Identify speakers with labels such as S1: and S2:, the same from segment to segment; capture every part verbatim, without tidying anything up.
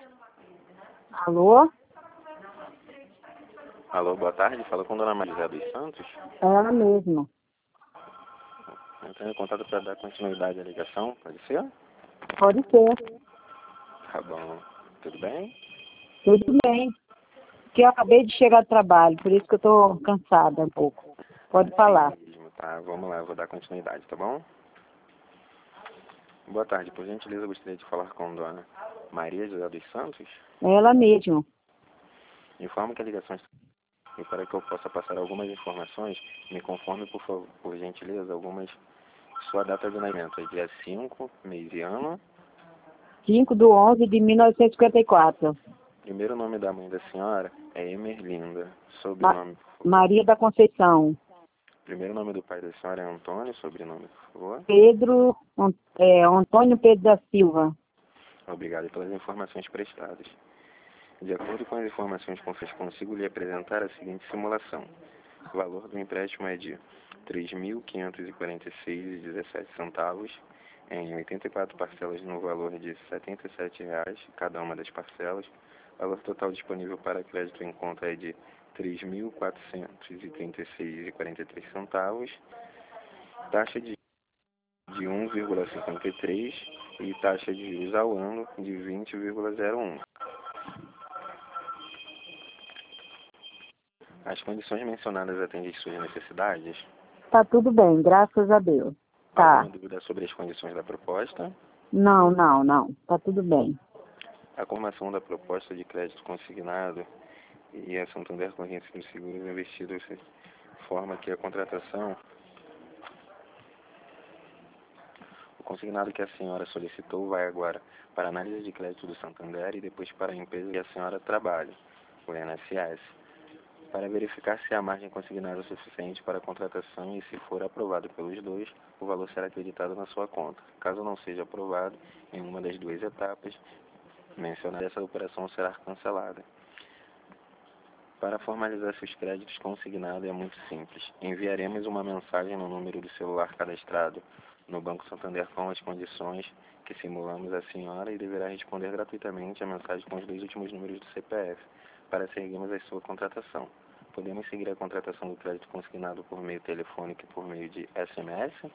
S1: Alô?
S2: Alô, boa tarde. Fala com a dona Maria dos Santos.
S1: É ela mesma.
S2: Entrando em contato para dar continuidade à ligação. Pode ser?
S1: Pode ser.
S2: Tá bom. Tudo bem?
S1: Tudo bem. Que eu acabei de chegar do trabalho, por isso que eu tô cansada um pouco. Pode falar.
S2: Mesmo, tá, vamos lá. Eu vou dar continuidade, tá bom? Boa tarde. Por gentileza, eu gostaria de falar com a dona Maria José dos Santos.
S1: É ela mesma.
S2: Informo que a ligação está... E para que eu possa passar algumas informações, me conforme, por favor, por gentileza, algumas... Sua data de nascimento é dia cinco, mês e ano.
S1: cinco de onze de mil novecentos e cinquenta e quatro.
S2: Primeiro nome da mãe da senhora é Emerlinda.
S1: Ma
S2: Sobrenome, por favor.
S1: Maria da Conceição.
S2: Primeiro nome do pai da senhora é Antônio. Sobrenome, por favor.
S1: Pedro, é, Antônio Pedro da Silva.
S2: Obrigado pelas informações prestadas. De acordo com as informações conferidas, consigo lhe apresentar a seguinte simulação. O valor do empréstimo é de três mil quinhentos e quarenta e seis reais e dezessete centavos em oitenta e quatro parcelas no valor de setenta e sete reais cada uma das parcelas. O valor total disponível para crédito em conta é de três mil quatrocentos e trinta e seis reais e quarenta e três centavos. Taxa de de um vírgula cinquenta e três e taxa de juros ao ano de vinte vírgula zero um. As condições mencionadas atendem às suas necessidades?
S1: Tá tudo bem, graças a Deus. Tá.
S2: Alguma dúvida sobre as condições da proposta?
S1: Não, não, não. Tá tudo bem.
S2: A confirmação da proposta de crédito consignado e a Santander Corrência dos Seguros Investidos forma que a contratação, o consignado que a senhora solicitou vai agora para a análise de crédito do Santander e depois para a empresa que a senhora trabalha, o I N S S, para verificar se a margem consignada é suficiente para a contratação e, se for aprovado pelos dois, o valor será acreditado na sua conta. Caso não seja aprovado em uma das duas etapas mencionadas, essa operação será cancelada. Para formalizar seus créditos consignados é muito simples. Enviaremos uma mensagem no número do celular cadastrado no Banco Santander com as condições que simulamos à senhora e deverá responder gratuitamente a mensagem com os dois últimos números do C P F para seguirmos a sua contratação. Podemos seguir a contratação do crédito consignado por meio telefônico e por meio de S M S?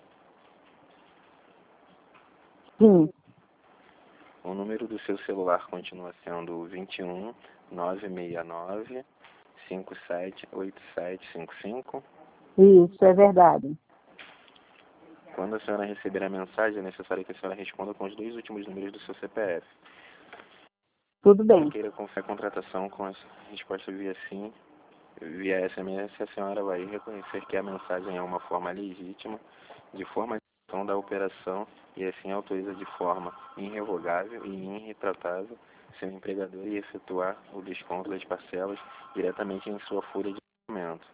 S1: Sim.
S2: O número do seu celular continua sendo vinte e um, novecentos e sessenta e nove, cinquenta e sete, oitenta e sete cinquenta e cinco.
S1: Isso, é verdade.
S2: Quando a senhora receber a mensagem, é necessário que a senhora responda com os dois últimos números do seu C P F.
S1: Tudo bem.
S2: Se queira confiar a contratação com a resposta via sim, via S M S, a senhora vai reconhecer que a mensagem é uma forma legítima de formalização da operação e assim autoriza de forma irrevogável e irretratável seu empregador e efetuar o desconto das parcelas diretamente em sua folha de pagamento.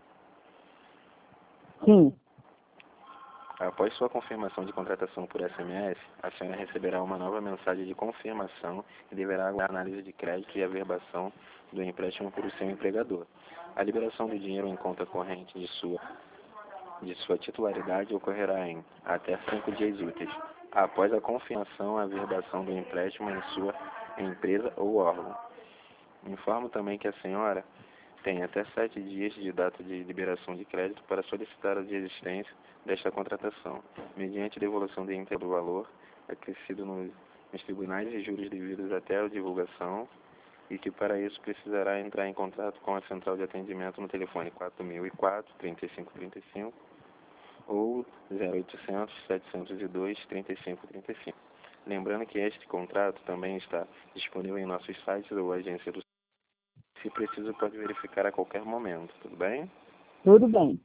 S1: Sim.
S2: Após sua confirmação de contratação por S M S, a senhora receberá uma nova mensagem de confirmação e deverá aguardar a análise de crédito e averbação do empréstimo por seu empregador. A liberação do dinheiro em conta corrente de sua, de sua titularidade ocorrerá em até cinco dias úteis, após a confirmação e averbação do empréstimo em sua empresa ou órgão. Informo também que a senhora tem até sete dias de data de liberação de crédito para solicitar a desistência desta contratação, mediante devolução de íntegro do valor acrescido nos, nos tribunais e juros devidos até a divulgação, e que para isso precisará entrar em contato com a central de atendimento no telefone quatro mil e quatro, trinta e cinco trinta e cinco ou zero oitocentos, setecentos e dois, trinta e cinco trinta e cinco. Lembrando que este contrato também está disponível em nossos sites ou agência do... Se preciso, pode verificar a qualquer momento, tudo bem?
S1: Tudo bem.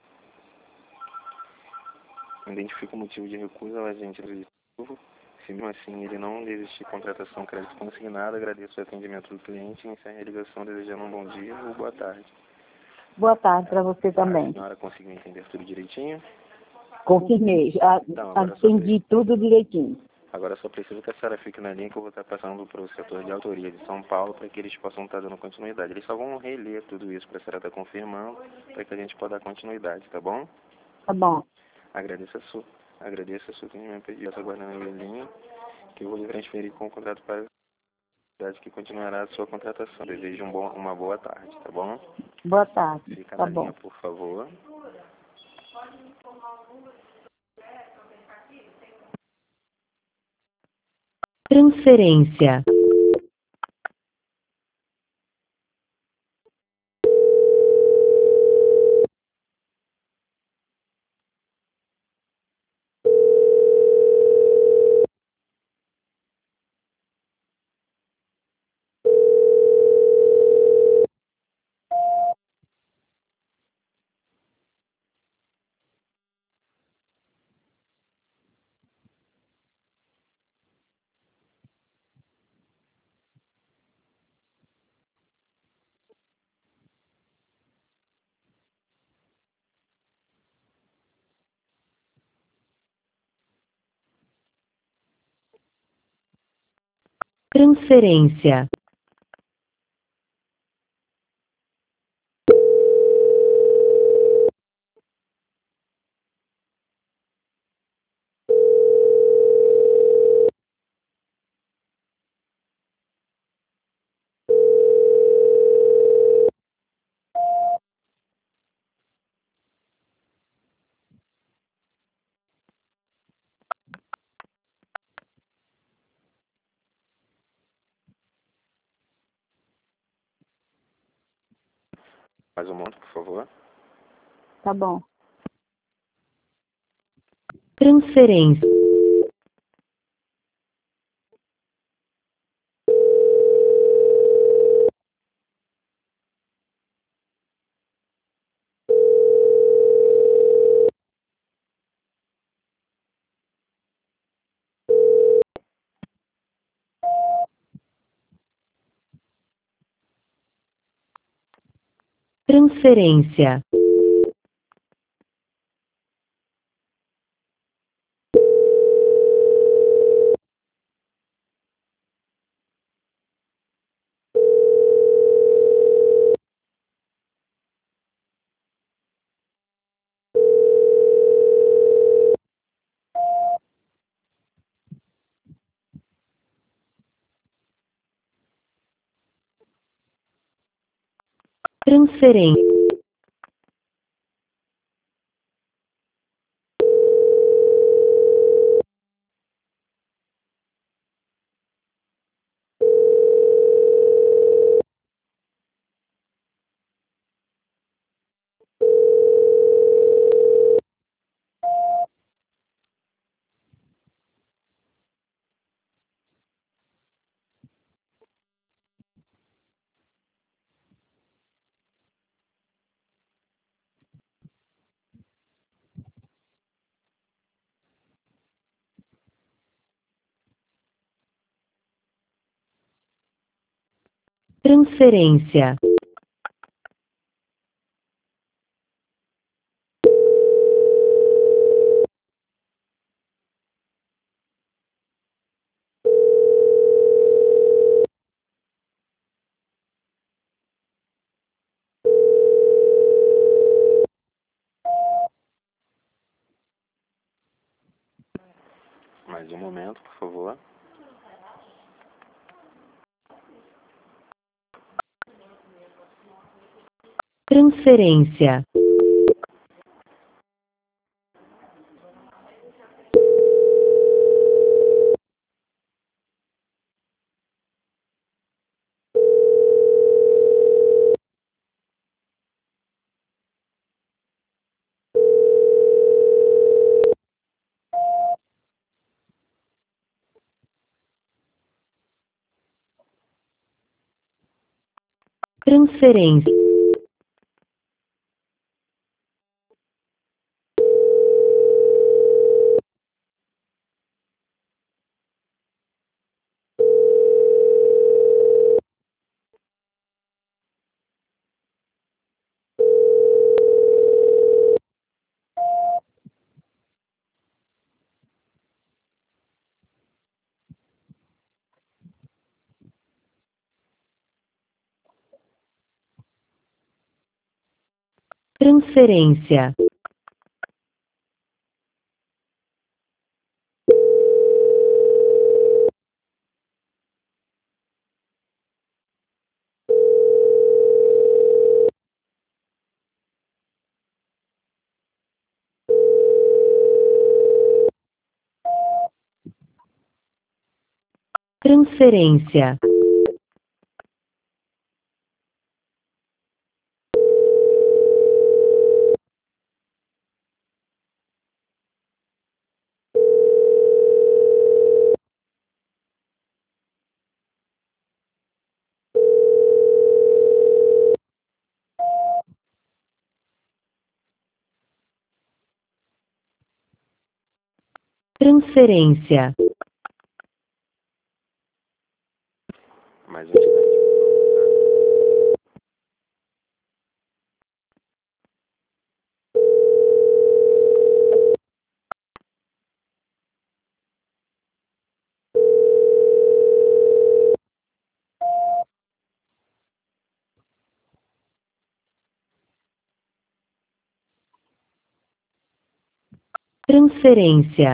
S2: Identifica o motivo de recusa ao agente administrativo. Se mesmo assim ele não desistir de contratação crédito consignado, agradeço o atendimento do cliente e encerro a ligação desejando um bom dia ou boa tarde.
S1: Boa tarde para você também.
S2: A senhora conseguiu entender tudo direitinho?
S1: Confirmei. Já
S2: Então, agora
S1: atendi tudo direitinho.
S2: Agora só preciso que a senhora fique na linha que eu vou estar passando para o setor de autoria de São Paulo para que eles possam estar dando continuidade. Eles só vão reler tudo isso para a senhora estar confirmando para que a gente possa dar continuidade, tá bom?
S1: Tá bom.
S2: Agradeço a sua, agradeço a sua atendimento, pedido, aguardando a minha linha, que eu vou lhe transferir com o contrato para Cidade que continuará a sua contratação. Desejo um bom, uma boa tarde, tá bom?
S1: Boa tarde.
S2: Fica
S1: Tá
S2: na
S1: bom.
S2: linha, por favor.
S3: Transferência. Transferência.
S2: Mais um monte, por favor.
S1: Tá bom.
S3: Transferência. Transferência. Transferência. Transferência.
S2: Mais um momento, por favor.
S3: Transferência. Transferência. Transferência. transferência, transferência,
S2: Mais uma entidade.
S3: transferência,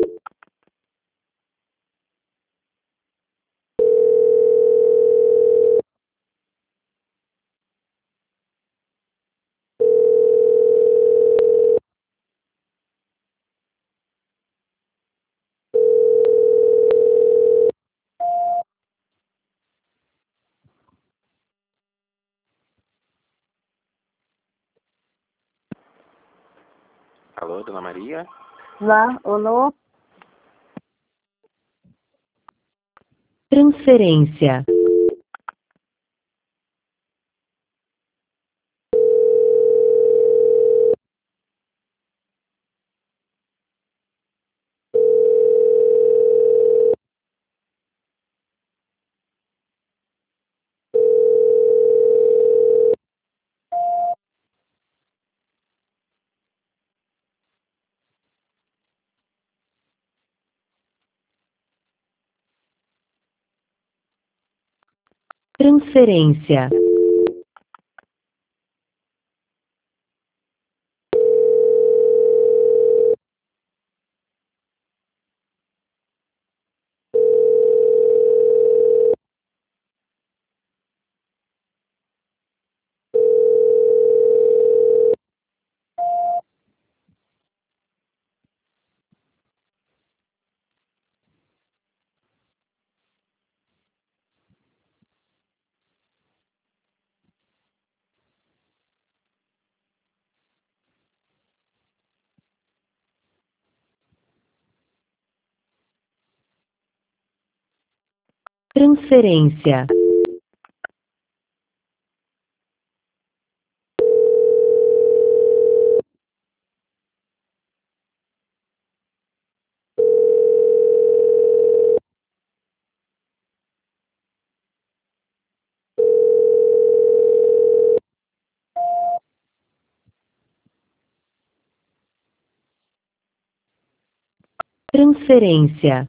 S2: Alô, Dona Maria?
S1: Lá, alô?
S3: transferência, transferência, transferência, transferência,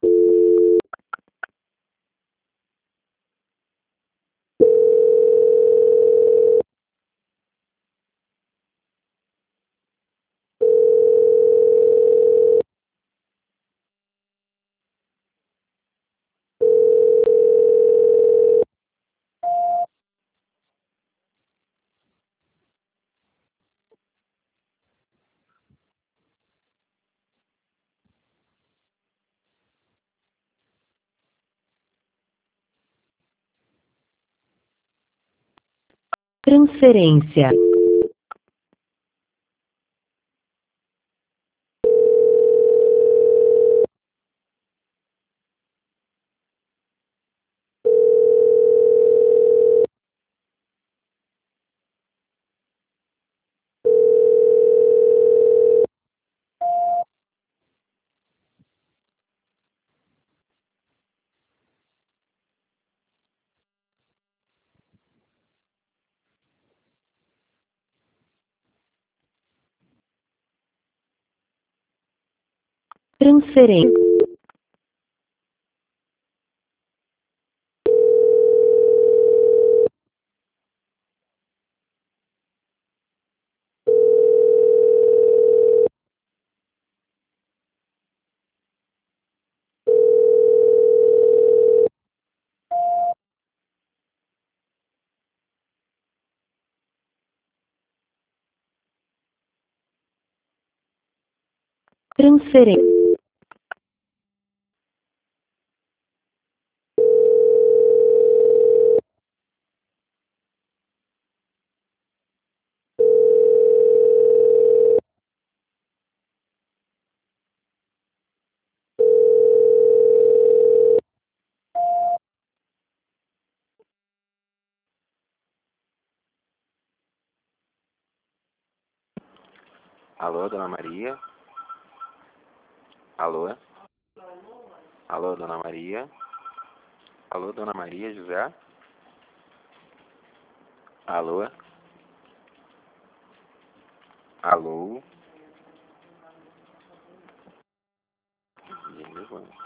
S3: transferência, transferência, transferência.
S2: Alô, Dona Maria? Alô? Alô, Dona Maria? Alô, Dona Maria José? Alô? Alô? Ninguém levanta.